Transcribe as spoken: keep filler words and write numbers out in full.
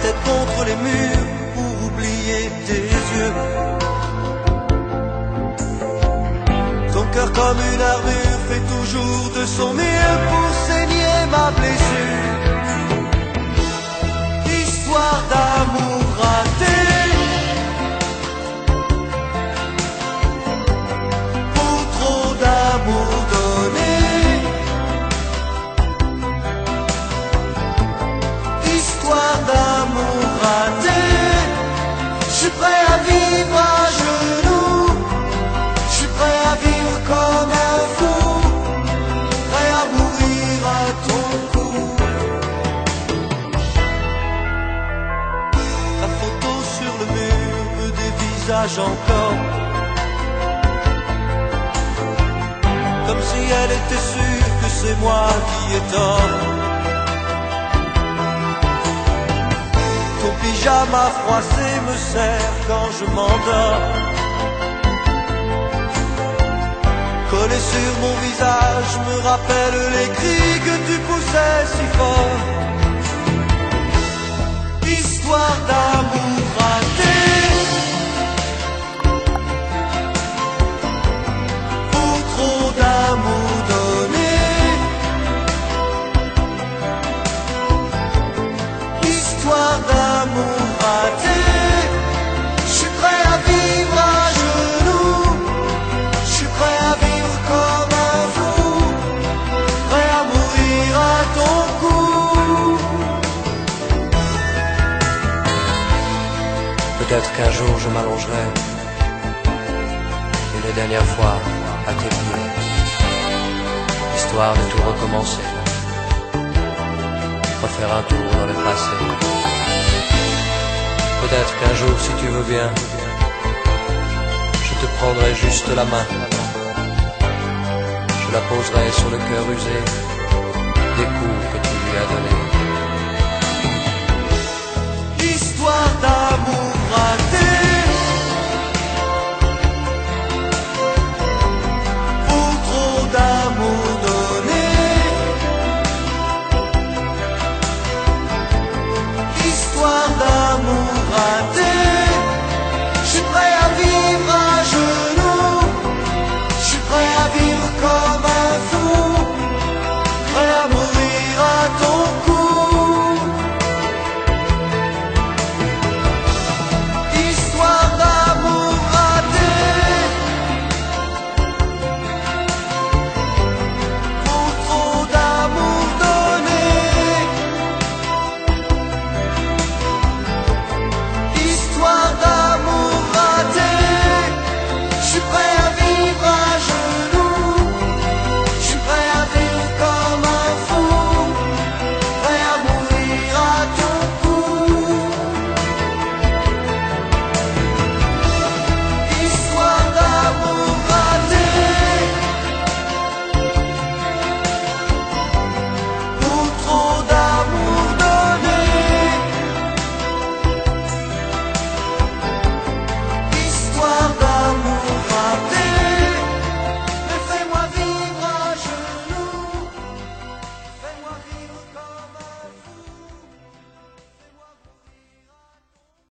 tête contre les murs pour oublier tes yeux. Ton cœur comme une armure fait toujours de son mieux pour saigner ma blessure. Histoire d'amour raté, pour trop d'amour donné. Histoire d'amour raté, je suis prêt à vivre à genoux, je suis prêt à vivre comme un fou, prêt à mourir à ton cou. Ta photo sur le mur me dévisage encore, comme si elle était sûre que c'est moi qui ai tort. Ton pyjama froissé me serre quand je m'endors. Collé sur mon visage me rappelle les cris que tu poussais si fort. Histoire d'amour raté, pour trop d'amour donné. Histoire d'amour raté, je suis prêt à vivre à genoux, je suis prêt à vivre comme un fou, prêt à mourir à ton cou. Peut-être qu'un jour je m'allongerai une dernière fois à tes pieds, histoire de tout recommencer, refaire un tour dans le passé. Peut-être qu'un jour, si tu veux bien, je te prendrai juste la main, je la poserai sur le cœur usé